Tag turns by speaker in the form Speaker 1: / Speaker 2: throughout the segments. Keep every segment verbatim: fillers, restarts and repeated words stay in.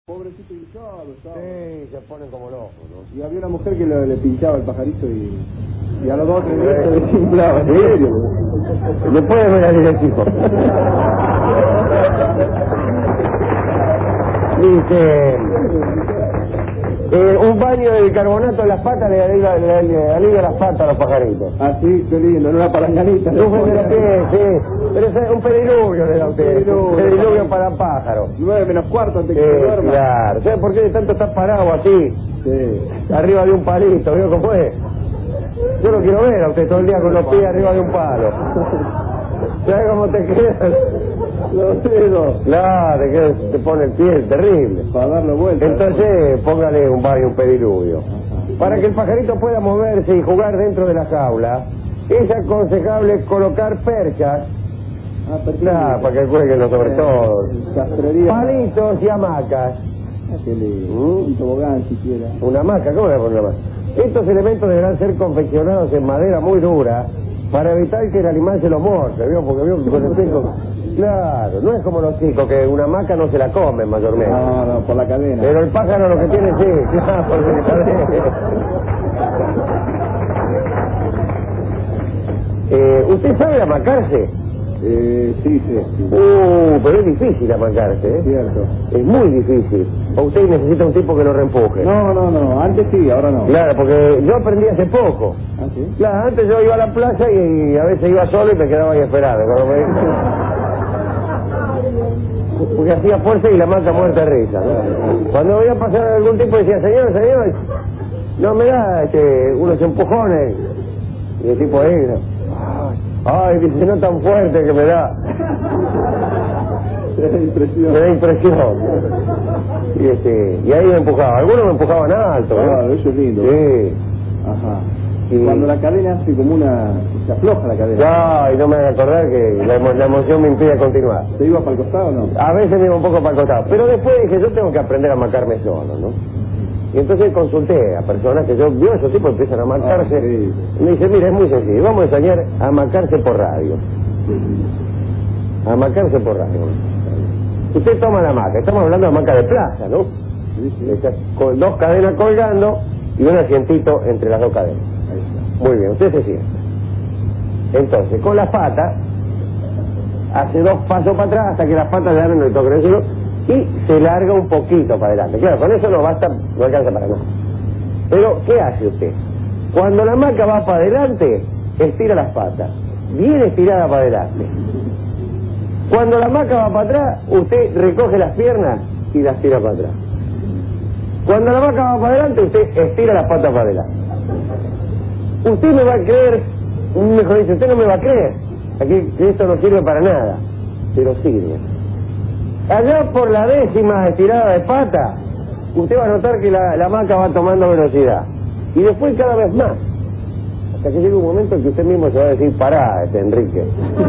Speaker 1: Pobrecito hinchado estaba.
Speaker 2: Sí, se ponen como locos, ¿no?
Speaker 1: Y había una mujer que le, le pinchaba el pajarito y, y a los dos o tres días se desinflaba.
Speaker 2: ¿En serio? Después de ver al directivo. Dice, eh, un baño de bicarbonato en las patas le alivia, le, le alivia las patas a los pajaritos.
Speaker 1: Ah, sí, qué lindo, en una palanganita.
Speaker 2: Sufren de los pies, sí. Pero eso es un pediluvio, le da usted. Pediluvio, pediluvio para pájaros.
Speaker 1: Nueve menos cuarto antes
Speaker 2: Sí,
Speaker 1: que se duerma.
Speaker 2: claro. ¿Sabes por qué de tanto estás parado así?
Speaker 1: Sí.
Speaker 2: Arriba de un palito, ¿vio cómo es? Yo lo quiero ver a usted todo el día con los pies arriba de un palo. ¿Sabes cómo te quedan?
Speaker 1: Los dedos.
Speaker 2: Claro, te, queda, te pone el pie terrible.
Speaker 1: Para darle vuelta.
Speaker 2: Entonces, póngale un baño, un pediluvio. Para que el pajarito pueda moverse y jugar dentro de la jaula, es aconsejable colocar perchas.
Speaker 1: Ah,
Speaker 2: Claro, para que jueguen los sobre todo.
Speaker 1: Castrería.
Speaker 2: Palitos y hamacas.
Speaker 1: Ah, qué lindo.
Speaker 2: ¿Mm?
Speaker 1: Un tobogán siquiera.
Speaker 2: Una hamaca, ¿cómo le ponen una hamaca? Estos elementos deberán ser confeccionados en madera muy dura para evitar que el animal se los morse, ¿vio? Porque vio que con el pico... Claro, no es como los chicos, que una hamaca no se la comen mayormente.
Speaker 1: No, no, por la cadena.
Speaker 2: Pero el pájaro lo que tiene, sí, claro, porque la cadena. Eh, ¿Usted sabe amacarse?
Speaker 1: Eh, sí, sí, sí.
Speaker 2: Uh, pero es difícil amacarse, ¿eh?
Speaker 1: Cierto.
Speaker 2: Es muy difícil. O usted necesita un tipo que lo reempuje.
Speaker 1: No, no, no, antes sí, ahora no.
Speaker 2: Claro, porque yo aprendí hace poco.
Speaker 1: ¿Ah, sí?
Speaker 2: Claro, antes yo iba a la playa y a veces iba solo y me quedaba ahí esperando. Cuando me... Porque hacía fuerza y la hamaca muerta de risa, ¿no? Cuando veía pasar algún tipo decía, señor, señor, no me da este, unos empujones. Y el tipo ahí, ¿no? Ay, dice, no tan fuerte que me da.
Speaker 1: Me da impresión.
Speaker 2: Me da impresión. Y, este, y ahí me empujaba. Algunos me empujaban alto, ¿no?
Speaker 1: Claro, eso es lindo.
Speaker 2: Sí.
Speaker 1: Ajá.
Speaker 2: Sí.
Speaker 1: Cuando la cadena hace como una... se afloja la cadena.
Speaker 2: Ay, no me voy a acordar que la, emo- la emoción me impide continuar.
Speaker 1: ¿Se iba para el costado o no?
Speaker 2: A veces me iba un poco para el costado. Pero después dije, yo tengo que aprender a marcarme solo, ¿no? Y entonces consulté a personas que yo vio esos tipos empiezan a marcarse.
Speaker 1: Ah, sí.
Speaker 2: Y me dice, mira, es muy sencillo. Vamos a enseñar a marcarse por radio. A marcarse por radio. Usted toma la hamaca. Estamos hablando de hamaca de plaza, ¿no?
Speaker 1: Sí, sí.
Speaker 2: Está con dos cadenas colgando y un asientito entre las dos cadenas.
Speaker 1: Ahí está.
Speaker 2: Muy bien, usted se sienta. Entonces, con las patas, hace dos pasos para atrás hasta que las patas le dan en el toque del suelo y se larga un poquito para adelante. Claro, con eso no basta, no alcanza para nada. Pero, ¿qué hace usted? Cuando la hamaca va para adelante, estira las patas. Bien estirada para adelante. Cuando la hamaca va para atrás, usted recoge las piernas y las tira para atrás. Cuando la hamaca va para adelante, usted estira las patas para adelante. Usted me va a creer, mejor dicho, usted no me va a creer, aquí que esto no sirve para nada, pero sirve. Allá por la décima estirada de pata, usted va a notar que la, la hamaca va tomando velocidad. Y después cada vez más. Hasta que llega un momento en que usted mismo se va a decir, pará, este Enrique.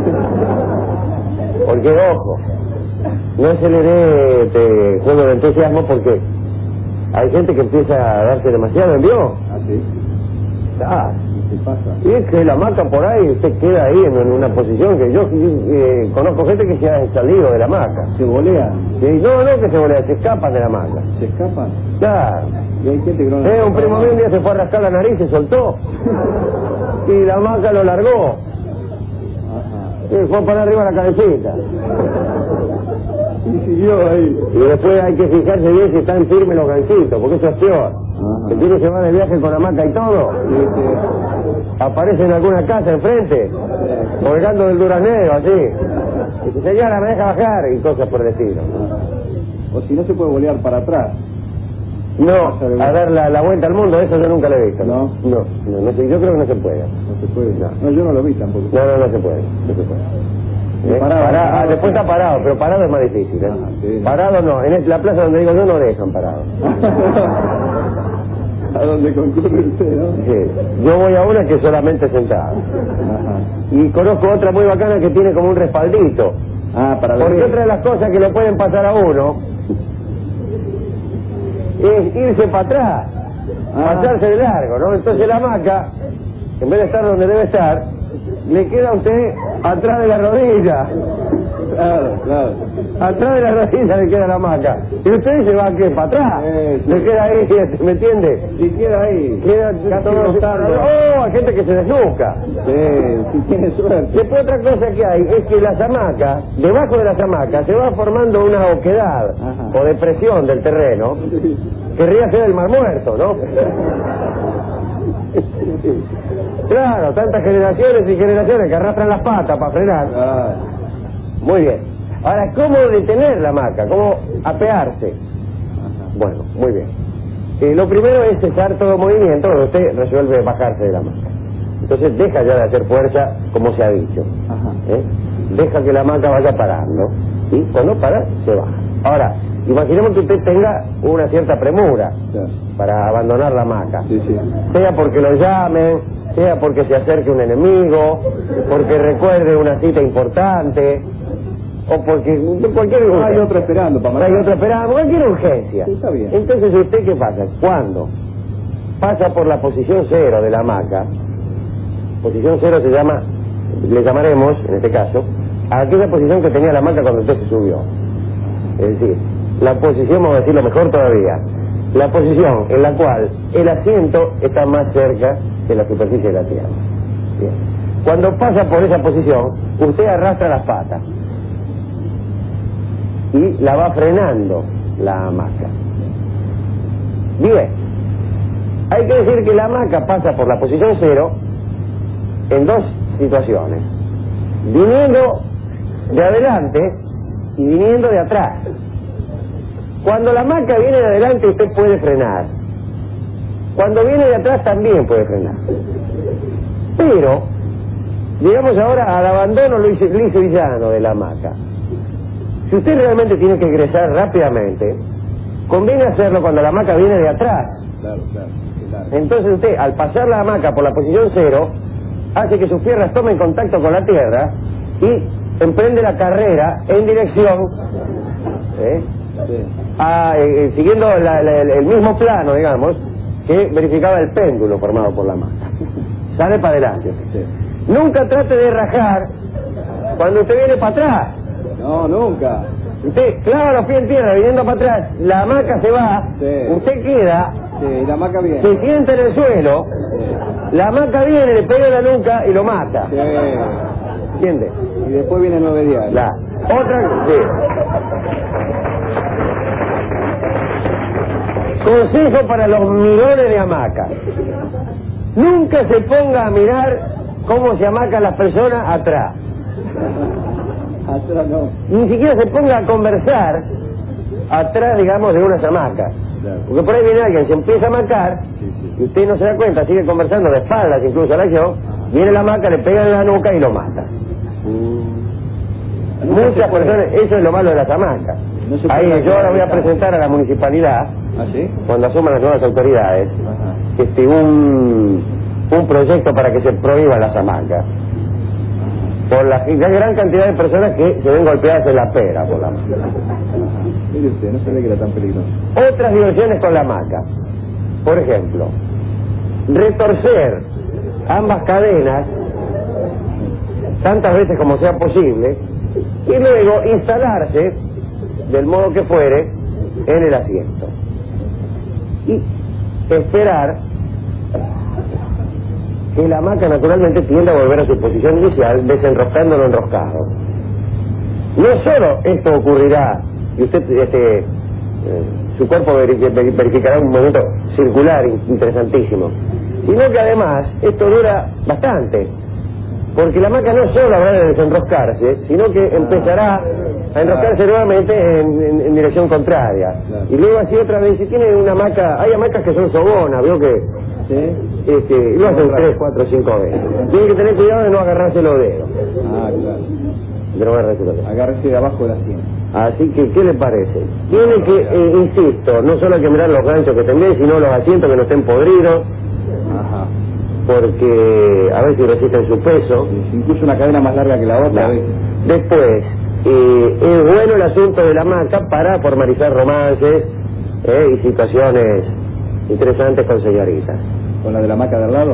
Speaker 2: Porque, ojo, no se le dé este juego de entusiasmo porque hay gente que empieza a darse demasiado envío.
Speaker 1: ¿Ah, sí?
Speaker 2: Ah,
Speaker 1: ¿Qué pasa?
Speaker 2: y es que la hamaca por ahí, usted queda ahí en, en una posición que yo eh, conozco gente que se ha salido de la hamaca.
Speaker 1: ¿Se volea?
Speaker 2: Y no, no que se volea, se escapan de la hamaca.
Speaker 1: ¿Se escapan?
Speaker 2: Claro.
Speaker 1: Y hay gente que no...
Speaker 2: Eh, un primo mío un día se fue a rascar la nariz, se soltó. Y la hamaca lo largó.
Speaker 1: Ajá.
Speaker 2: Y fue para arriba la cabecita.
Speaker 1: Y siguió ahí.
Speaker 2: Y después hay que fijarse bien si están firmes los ganchitos, porque eso es peor.
Speaker 1: Ajá.
Speaker 2: El tipo se va de viaje con hamaca y todo. Y este, aparece en alguna casa enfrente, colgando del duraznero, así. Y dice, señora, me deja bajar, y cosas por el estilo.
Speaker 1: O si no se puede volear para atrás.
Speaker 2: No, a dar la, la vuelta al mundo, eso yo nunca lo he visto.
Speaker 1: ¿No?
Speaker 2: No, no, no sé, yo creo que no se puede.
Speaker 1: No se puede.
Speaker 2: No.
Speaker 1: No, yo no lo vi tampoco.
Speaker 2: No, no, no se puede, no se puede.
Speaker 1: Y
Speaker 2: ¿Eh?
Speaker 1: parado,
Speaker 2: Pará-
Speaker 1: parado,
Speaker 2: ah, después está parado, pero parado es más difícil. ¿eh?
Speaker 1: Ajá, sí.
Speaker 2: Parado no, en la plaza donde digo yo no dejan parado.
Speaker 1: A donde concurre usted, ¿no?
Speaker 2: Sí. Yo voy a una que es solamente sentada.
Speaker 1: Ajá.
Speaker 2: Y conozco otra muy bacana que tiene como un respaldito.
Speaker 1: Ah, para ver.
Speaker 2: Porque otra de las cosas que le pueden pasar a uno es irse para atrás,
Speaker 1: Ah.
Speaker 2: pasarse de largo, ¿no? Entonces la hamaca, en vez de estar donde debe estar, le queda a usted atrás de la rodilla.
Speaker 1: Claro, claro.
Speaker 2: Atrás de la rodilla le queda la hamaca. Y usted se va aquí para atrás.
Speaker 1: Eh, sí.
Speaker 2: Le queda ahí, ¿me entiende?
Speaker 1: Si queda ahí,
Speaker 2: Queda
Speaker 1: casi
Speaker 2: todo-
Speaker 1: rozando.
Speaker 2: ¡Oh! Hay gente que se desnuca.
Speaker 1: Sí, si tiene suerte.
Speaker 2: Después otra cosa que hay es que las hamacas, debajo de las hamacas, se va formando una oquedad
Speaker 1: Ajá.
Speaker 2: o depresión del terreno. Querría ser el Mar Muerto, ¿no? Claro, tantas generaciones y generaciones que arrastran las patas para frenar.
Speaker 1: Ah,
Speaker 2: Muy bien. Ahora, ¿cómo detener la hamaca? ¿Cómo apearse? Bueno, muy bien. Eh, lo primero es cesar todo movimiento cuando usted resuelve bajarse de la hamaca. Entonces deja ya de hacer fuerza, como se ha dicho.
Speaker 1: ajá.
Speaker 2: ¿Eh? Deja que la hamaca vaya parando. Y cuando para, se baja. Ahora, imaginemos que usted tenga una cierta premura
Speaker 1: Claro.
Speaker 2: para abandonar la hamaca.
Speaker 1: Sí, sí.
Speaker 2: Sea porque lo llamen, sea porque se acerque un enemigo, porque recuerde una cita importante, o porque cualquier urgencia.
Speaker 1: Hay otro esperando para
Speaker 2: Hay
Speaker 1: matar.
Speaker 2: otro esperando, cualquier urgencia.
Speaker 1: Sí, está bien.
Speaker 2: Entonces, ¿usted qué pasa? Cuando pasa por la posición cero de la hamaca, posición cero se llama, le llamaremos, en este caso, a aquella posición que tenía la hamaca cuando usted se subió. Es decir, la posición, vamos a decirlo mejor todavía, la posición en la cual el asiento está más cerca de la superficie de la tierra. Bien. Cuando pasa por esa posición, usted arrastra las patas y la va frenando la hamaca. Bien, hay que decir que la hamaca pasa por la posición cero en dos situaciones: viniendo de adelante y viniendo de atrás. Cuando la hamaca viene de adelante, usted puede frenar. Cuando viene de atrás también puede frenar. Pero llegamos ahora al abandono liso liso y llano de la hamaca. Si usted realmente tiene que ingresar rápidamente, conviene hacerlo cuando la hamaca viene de atrás.
Speaker 1: Claro, claro. claro.
Speaker 2: Entonces usted, al pasar la hamaca por la posición cero, hace que sus piernas tomen contacto con la tierra y emprende la carrera en dirección, ¿eh?
Speaker 1: Sí.
Speaker 2: a, eh, siguiendo la, la, el mismo plano, digamos, que verificaba el péndulo formado por la hamaca. Sale para adelante.
Speaker 1: Sí.
Speaker 2: Nunca trate de rajar cuando usted viene para atrás.
Speaker 1: No, nunca.
Speaker 2: Usted clava los pies en tierra viniendo para atrás, la hamaca se va,
Speaker 1: Sí.
Speaker 2: usted queda,
Speaker 1: Sí, la hamaca viene.
Speaker 2: se sienta en el suelo,
Speaker 1: Sí.
Speaker 2: la hamaca viene, le pega en la nuca y lo mata.
Speaker 1: Sí.
Speaker 2: ¿Entiende?
Speaker 1: Y después viene nueve días.
Speaker 2: La otra, sí. Consejo para los mirones de hamaca: nunca se ponga a mirar cómo se hamacan las personas atrás.
Speaker 1: Atrás no.
Speaker 2: Ni siquiera se ponga a conversar atrás, digamos, de unas hamacas.
Speaker 1: Claro.
Speaker 2: Porque por ahí viene alguien, se empieza a hamacar,
Speaker 1: Sí, sí.
Speaker 2: y usted no se da cuenta, sigue conversando de espaldas incluso a la acción, viene la hamaca, le pega en la nuca y lo mata.
Speaker 1: Nunca
Speaker 2: Muchas
Speaker 1: se puede.
Speaker 2: personas, eso es lo malo de las hamacas.
Speaker 1: No se puede
Speaker 2: Ahí yo ahora voy a
Speaker 1: generalizar.
Speaker 2: presentar a la municipalidad,
Speaker 1: ¿Ah, sí?
Speaker 2: cuando asuman las nuevas autoridades,
Speaker 1: Ajá.
Speaker 2: este un, un proyecto para que se prohíban las hamacas. Por la, la gran cantidad de personas que se ven golpeadas en la pera por la hamaca.
Speaker 1: Mire usted, no sabía que era tan peligroso.
Speaker 2: Otras diversiones con la hamaca. Por ejemplo, retorcer ambas cadenas tantas veces como sea posible y luego instalarse del modo que fuere en el asiento y esperar que la hamaca naturalmente tienda a volver a su posición inicial, desenroscando lo enroscado. No solo esto ocurrirá y usted este, eh, su cuerpo verificará un movimiento circular interesantísimo, sino que además esto dura bastante, porque la hamaca no solo habrá de desenroscarse, sino que empezará a enroscarse nuevamente en, en, en dirección contraria.
Speaker 1: Claro.
Speaker 2: Y luego así otra vez, si tiene una hamaca, hay hamacas que son sobonas, veo que
Speaker 1: ¿Sí?
Speaker 2: este, lo hacen tres, cuatro, cinco veces. Tiene que tener cuidado de no agarrarse los dedos.
Speaker 1: Ah, claro.
Speaker 2: De no agarrarse los dedos.
Speaker 1: Agárrese de abajo de la sien.
Speaker 2: Así que, ¿qué le parece? Tiene que, eh, insisto, no solo hay que mirar los ganchos que estén bien, sino los asientos que no estén podridos,
Speaker 1: Ajá.
Speaker 2: porque a ver si resisten su peso.
Speaker 1: Sí, incluso una cadena más larga que la otra.
Speaker 2: Ya.
Speaker 1: ¿Ves?
Speaker 2: Después, eh, es bueno el asunto de la hamaca para formalizar romances eh, y situaciones interesantes con señoritas.
Speaker 1: ¿Con la de la hamaca de al lado?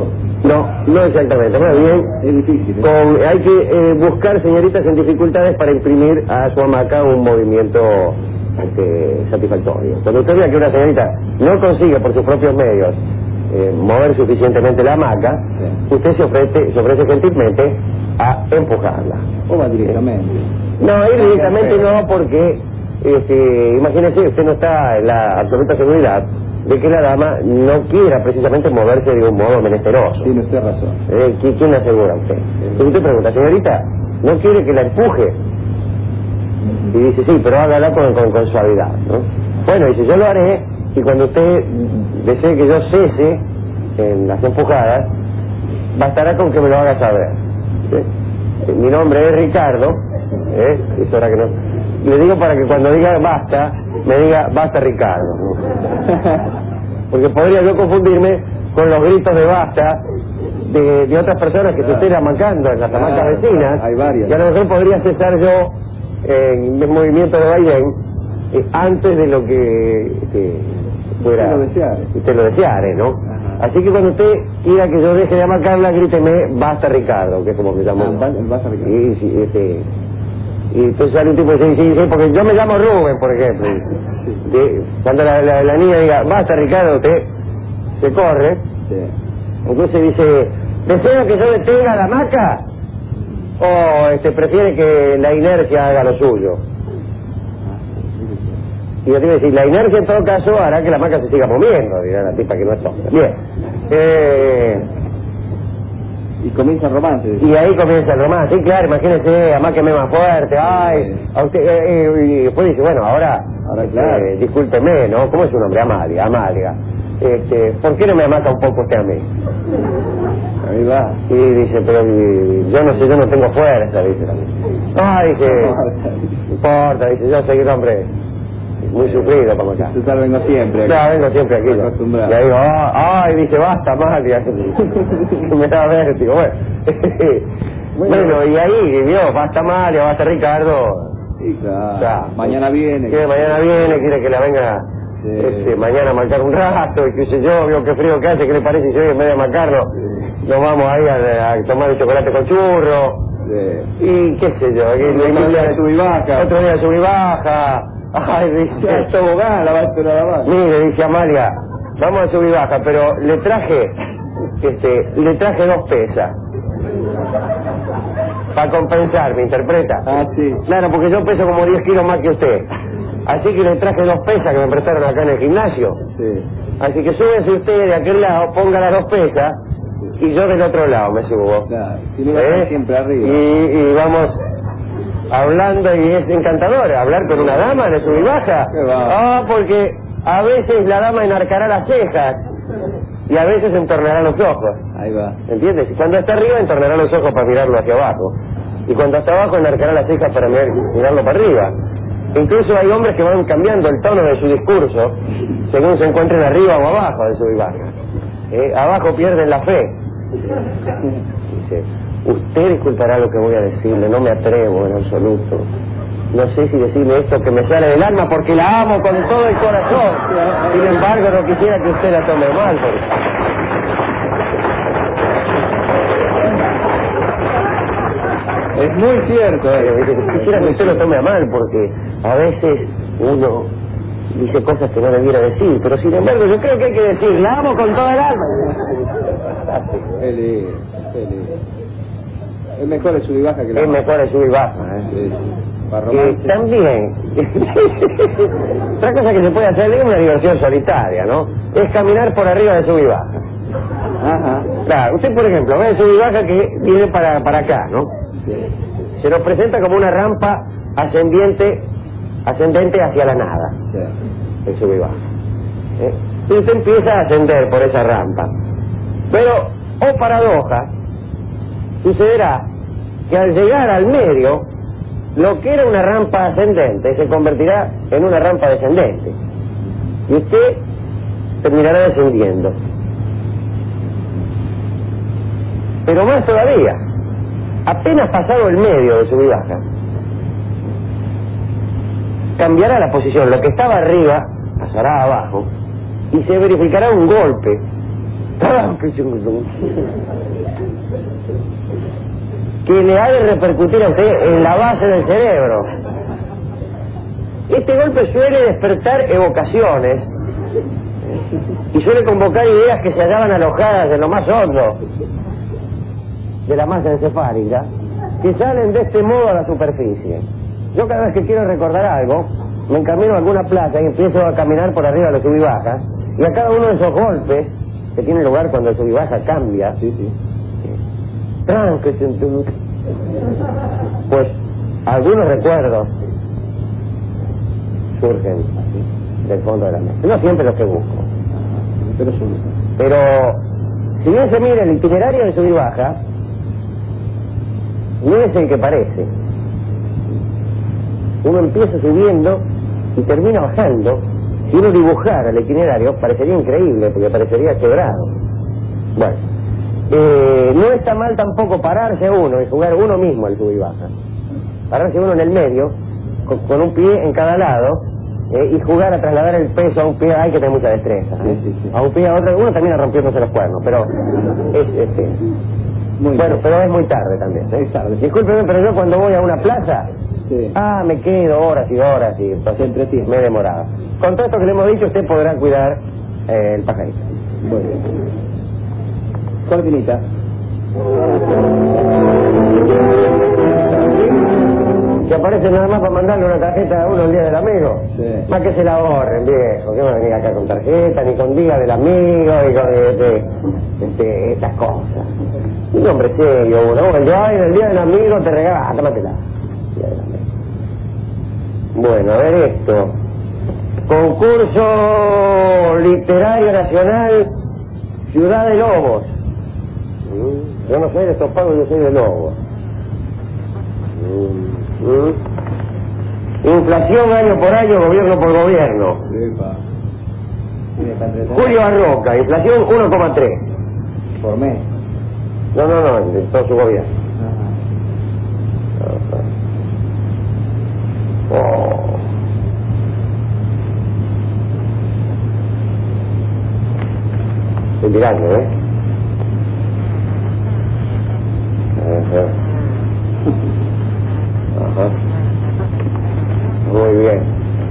Speaker 2: No, no exactamente, más bien
Speaker 1: Es difícil, ¿eh?
Speaker 2: con, hay que eh, buscar señoritas en dificultades para imprimir a su hamaca un movimiento este, satisfactorio. Cuando usted vea que una señorita no consigue por sus propios medios eh, mover suficientemente la hamaca,
Speaker 1: Sí.
Speaker 2: usted se ofrece, se ofrece gentilmente a empujarla.
Speaker 1: O va directamente.
Speaker 2: No, ir directamente no, porque este, imagínese, usted no está en la absoluta seguridad de que la dama no quiera precisamente moverse de un modo menesteroso.
Speaker 1: Tiene usted razón.
Speaker 2: Eh, ¿qui- ¿Quién le asegura a usted? Entonces usted pregunta, señorita, ¿no quiere que la empuje? Y dice, sí, pero hágala con, con, con suavidad, ¿no? Bueno, dice, yo lo haré, y cuando usted desee que yo cese en las empujadas, bastará con que me lo haga saber. ¿Sí? Mi nombre es Ricardo, ¿eh? Es hora que no... Le digo para que cuando diga basta, me diga basta Ricardo, ¿no? Porque podría yo confundirme con los gritos de basta de, de otras personas que se estén amacando en las hamacas
Speaker 1: Claro,
Speaker 2: vecinas.
Speaker 1: hay varias.
Speaker 2: Y a lo mejor podría cesar yo en el movimiento de vaivén eh, antes de lo que este, fuera
Speaker 1: Usted lo deseare.
Speaker 2: usted lo deseare, ¿no?
Speaker 1: Ajá.
Speaker 2: Así que cuando usted quiera que yo deje de amacarla, gríteme basta Ricardo, que es como me llamo.
Speaker 1: Ah, ba- basta Ricardo.
Speaker 2: Y, sí, este, y entonces sale un tipo y dice, sí, sí, porque yo me llamo Rubén, por ejemplo. Sí, cuando la, la, la niña diga, basta Ricardo, usted se corre.
Speaker 1: Sí.
Speaker 2: Entonces dice, ¿desea que yo detenga la hamaca? ¿O este, prefiere que la inercia haga lo suyo? Y yo te iba a decir, la inercia en todo caso hará que la hamaca se siga moviendo, dirá la tipa que no es tonta. Bien. Eh,
Speaker 1: Y comienza el romance.
Speaker 2: y ahí comienza el romance. Sí, claro, imagínese, amáqueme más fuerte, ay, a usted, eh, eh, y después dice, bueno, ahora,
Speaker 1: Ahora, claro.
Speaker 2: eh, discúlpeme, ¿no? ¿Cómo es su nombre? Amalia, Amalia. Este, ¿por qué no me amaca un poco usted a mí?
Speaker 1: Ahí va.
Speaker 2: Y dice, pero y, yo no sé, yo no tengo fuerza, dice. Ah, dice, no importa, dice, yo soy un hombre muy sufrido como acá.
Speaker 1: Total, vengo siempre.
Speaker 2: Claro, vengo siempre aquí. ¿no?
Speaker 1: Acostumbrado.
Speaker 2: Y ahí digo, ah, ay, dice, basta, Amalia. Me da vértigo, bueno. Bueno, y ahí, vio, basta Amalia, basta Ricardo.
Speaker 1: Sí, claro.
Speaker 2: Ya.
Speaker 1: Mañana viene.
Speaker 2: Quiere mañana viene, quiere que la venga
Speaker 1: Sí.
Speaker 2: este, mañana a marcar un rato, y qué sé yo, vio qué frío que hace, ¿qué le parece si hoy en vez de marcarlo nos vamos ahí a, a tomar un chocolate con churro?
Speaker 1: Sí.
Speaker 2: Y qué sé yo, que
Speaker 1: Otro día de sub y baja.
Speaker 2: Otro día de sub y baja. Ay, dice,
Speaker 1: Ya, está abogada, la va a esperar a la baja.
Speaker 2: mire, dice Amalia, vamos a subir baja, pero le traje, este, le traje dos pesas. Para compensar, ¿me interpreta?
Speaker 1: Ah, sí.
Speaker 2: Claro, porque yo peso como diez kilos más que usted. Así que le traje dos pesas que me prestaron acá en el gimnasio.
Speaker 1: Sí.
Speaker 2: Así que súbese usted de aquel lado, ponga las dos pesas, y yo del otro lado me subo.
Speaker 1: Claro. Si no va a estar
Speaker 2: ¿Eh?
Speaker 1: siempre arriba.
Speaker 2: Y, y vamos hablando, y es encantador hablar con una dama de sub y baja.
Speaker 1: Qué va.
Speaker 2: Ah, porque a veces la dama enarcará las cejas y a veces entornará los ojos.
Speaker 1: Ahí va.
Speaker 2: ¿Entiendes? Cuando está arriba entornará los ojos para mirarlo hacia abajo. Y cuando está abajo enarcará las cejas para mirar, mirarlo para arriba. Incluso hay hombres que van cambiando el tono de su discurso según se encuentren arriba o abajo de sub y baja. ¿Eh? Abajo pierden la fe. Dice, usted disculpará lo que voy a decirle, no me atrevo en absoluto. No sé si decirle esto que me sale del alma porque la amo con todo el corazón. Sin embargo, no quisiera que usted la tome mal. Porque...
Speaker 1: Es muy cierto,
Speaker 2: Eh,
Speaker 1: eh.
Speaker 2: quisiera que usted lo tome a mal porque a veces uno dice cosas que no debiera decir, pero sin embargo yo creo que hay que decir, la amo con toda el alma.
Speaker 1: Qué lindo, qué lindo. Es mejor el sub y baja que la
Speaker 2: Es mejor el sub y baja, ¿eh?
Speaker 1: Sí, sí. Para
Speaker 2: Que
Speaker 1: romance.
Speaker 2: también, otra cosa que se puede hacer es una diversión solitaria, ¿no? Es caminar por arriba de sub y baja.
Speaker 1: Ajá.
Speaker 2: Claro, usted por ejemplo ve el sub y baja que viene para, para acá, ¿no?
Speaker 1: Sí.
Speaker 2: Se nos presenta como una rampa ascendiente, ascendente hacia la nada.
Speaker 1: Sí.
Speaker 2: El sub y baja. ¿Eh? Y usted empieza a ascender por esa rampa. Pero, oh paradoja, sucederá que al llegar al medio, lo que era una rampa ascendente se convertirá en una rampa descendente. Y usted terminará descendiendo. Pero más todavía, apenas pasado el medio de sub y baja, cambiará la posición. Lo que estaba arriba pasará abajo y se verificará un golpe que le ha de repercutir a usted en la base del cerebro. Este golpe suele despertar evocaciones y suele convocar ideas que se hallaban alojadas en lo más hondo de la masa encefálica, que salen de este modo a la superficie. Yo cada vez que quiero recordar algo, me encamino a alguna plaza y empiezo a caminar por arriba de los sub y bajas, y a cada uno de esos golpes que tiene lugar cuando el sub y baja cambia, sí, sí. Pues algunos recuerdos surgen del fondo de la mente. No siempre los que busco, pero, pero si bien se mira el itinerario de sub y baja, no es el que parece. Uno empieza subiendo y termina bajando. Si uno dibujara el itinerario, parecería increíble, porque parecería quebrado. Bueno, eh, no está mal tampoco pararse uno y jugar uno mismo el sub y baja. Pararse uno en el medio, con, con un pie en cada lado, eh, y jugar a trasladar el peso a un pie. Hay que tener mucha destreza, ¿eh? Sí, sí, sí. A un pie a otro, uno termina rompiéndose los cuernos, pero es este. Muy bueno, bien. Pero es muy tarde también, ¿eh? Es tarde. Discúlpeme, pero yo cuando voy a una plaza, sí, ah, me quedo horas y horas y entonces me he demorado. Con todo esto que le hemos dicho, usted podrá cuidar eh, el pajarito. Muy bien.
Speaker 1: Cortinita.
Speaker 2: Que aparece nada más para mandarle una tarjeta a uno el día del amigo. Sí. Más que se la ahorren, viejo. Que no venir acá con tarjeta, ni con día del amigo, y con este, este, estas cosas. Un hombre serio, uno. El día, el día del amigo te regala, tómatela. Bueno, a ver esto. Concurso Literario Nacional Ciudad de Lobos. Yo no soy de Estopado, yo soy de Lobos. Inflación año por año, gobierno por gobierno. Julio Arroca, inflación uno coma tres.
Speaker 1: ¿Por mes?
Speaker 2: No, no, no, de todo su gobierno. Oh. Estoy mirando, ¿eh? Ajá. Ajá. Muy bien.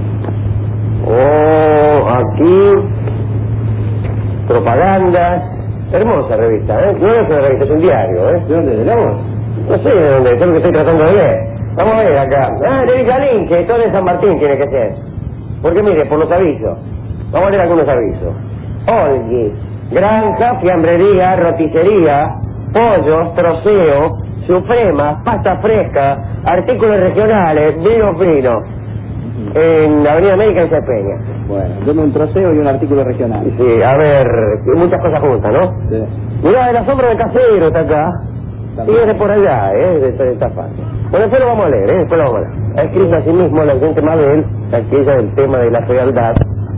Speaker 2: Oh, aquí propagandas. Hermosa revista, ¿eh? No es una revista, es un diario, ¿eh?
Speaker 1: ¿De dónde? ¿De Lobos?
Speaker 2: No sé de dónde, es lo que estoy tratando de ver. Vamos a ver acá. Ah, de Villalín, que esto de San Martín tiene que ser. Porque mire, por los avisos. Vamos a leer algunos avisos. Olgui, granja, fiambrería, roticería, pollos, troceo, suprema, pasta fresca, artículos regionales, vino fino. En la Avenida América en Cepeña.
Speaker 1: Bueno, dame un troceo y un artículo regional.
Speaker 2: Sí, a ver, muchas cosas juntas, ¿no? Sí. Mirá, el asombro de Casero está acá. Y es de por allá, ¿eh? De esta, de esta parte. Bueno, después lo vamos a leer, ¿eh? Después lo vamos a leer. Ha escrito así mismo la gente Mabel, aquella del tema de la fealdad.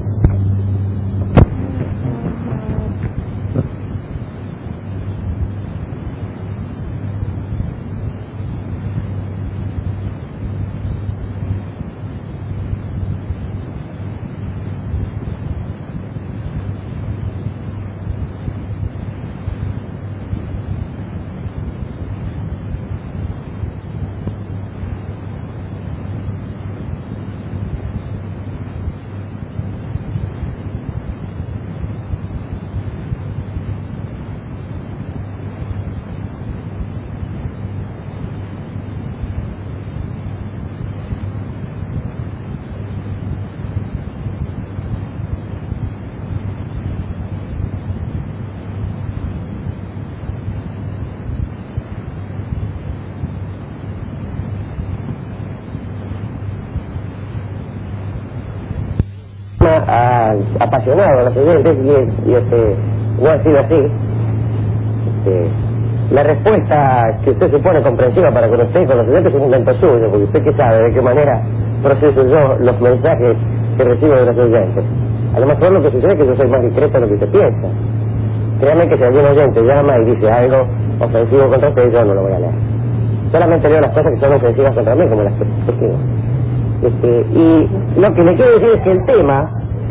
Speaker 2: Ha apasionado a los oyentes y, y este, no ha sido así. Este, la respuesta que usted supone comprensiva para con usted y con los oyentes es un invento suyo, porque usted que sabe de qué manera proceso yo los mensajes que recibo de los oyentes. A lo mejor lo que sucede es que yo soy más discreto de lo que usted piensa. Créame que si algún oyente llama y dice algo ofensivo contra usted, yo no lo voy a leer. Solamente leo las cosas que son ofensivas contra mí, como las que escribo. Este, y lo que le quiero decir es que el tema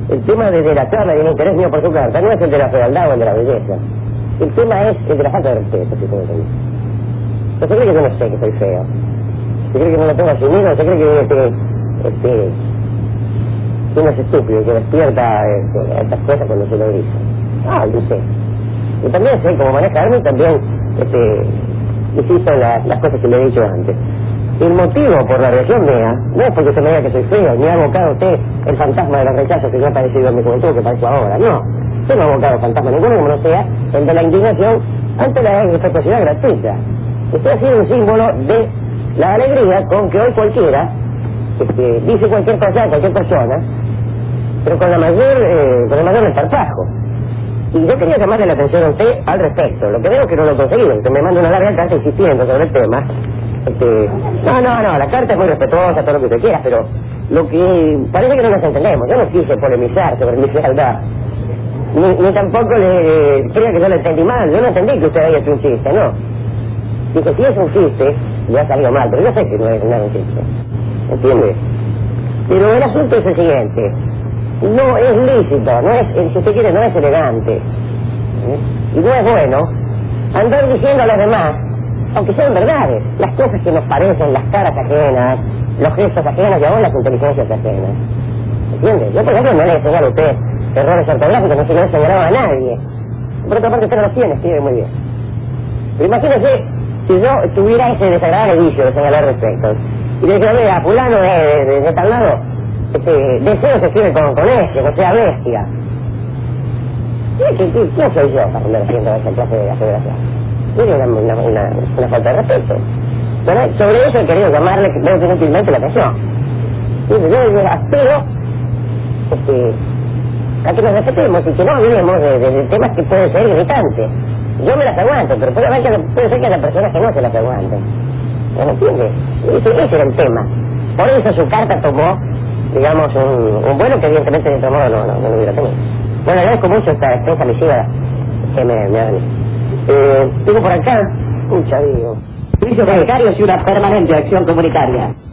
Speaker 2: el tema de la charla y el interés mío por su carta no es el de la fealdad o el de la belleza. El tema es el de la falta de respeto, si puedo decir. ¿No se cree que yo no sé que soy feo? ¿Se cree que no lo tengo asumido? ¿Se cree que este, este, que uno es estúpido y que despierta este, a estas cosas cuando se lo dice? Ah, yo sé. Y también sé cómo manejarme y también este, insisto en la, las cosas que le he dicho antes. El motivo por la reacción mía no es porque se me diga que soy feo, ni ha abocado a usted el fantasma de los rechazos que yo he padecido en mi juventud, que padezco ahora. No, yo no he abocado fantasma ninguno, como no sea el de la indignación ante la irrespetuosidad gratuita. Estoy haciendo un símbolo de la alegría con que hoy cualquiera este, dice cualquier cosa a cualquier persona, pero con la mayor, eh, con el mayor desparpajo. Y yo quería llamarle la atención a usted al respecto. Lo que veo que no lo he conseguido, que me manda una larga carta insistiendo sobre el tema. Este, no, no, no, la carta es muy respetuosa, todo lo que usted quiera, pero lo que parece que no nos entendemos. Yo no quise polemizar sobre mi fealdad, ni, ni tampoco le eh, creo que yo lo entendí mal. Yo no entendí que usted haya hecho un chiste, no. Dije, si es un chiste, le ha salido mal, pero yo sé que no es, no es un chiste, ¿entiende? Pero el asunto es el siguiente: no es lícito, no es, si usted quiere, no es elegante, ¿eh? Y no es bueno andar diciendo a los demás, aunque sean verdades, las cosas que nos parecen, las caras ajenas, los gestos ajenos y aún las inteligencias ajenas. ¿Entiende? Yo, por ejemplo, no le he enseñado a usted errores ortográficos, no se lo he enseñado a nadie. Por otra parte, usted no los tiene, escribe muy bien. Pero imagínese si yo tuviera ese desagradable vicio de señalar respectos y le digo, mira, fulano de, de, de, de tal lado, este, deseo se escribe con, con ese, o sea, bestia. ¿Qué, qué, qué, ¿Quién soy yo para andar haciendo esa clase de aseveración? Tiene una, una, una, una falta de respeto. Bueno, sobre eso he querido llamarle veo que inútilmente la atención. Y yo, yo aspiro este, a que nos respetemos y que no hablemos de, de, de temas que pueden ser irritantes. Yo me las aguanto, pero puede, haber que, puede ser que haya personas que no se las aguanten. ¿No me entiende? Ese, ese era el tema. Por eso su carta tomó, digamos, un, un vuelo que evidentemente de otro modo no, no, no lo hubiera tenido. Bueno, agradezco mucho esta extensa misiva que me, me ha venido. Eh, tengo por acá, pucha, digo, servicios bancarios y una permanente acción comunitaria.